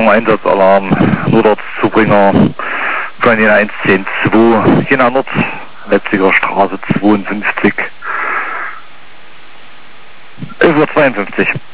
Achtung, Einsatzalarm, Notarztzubringer 10110-2, Jena Nord, Leipziger Straße 52, 11:52 Uhr.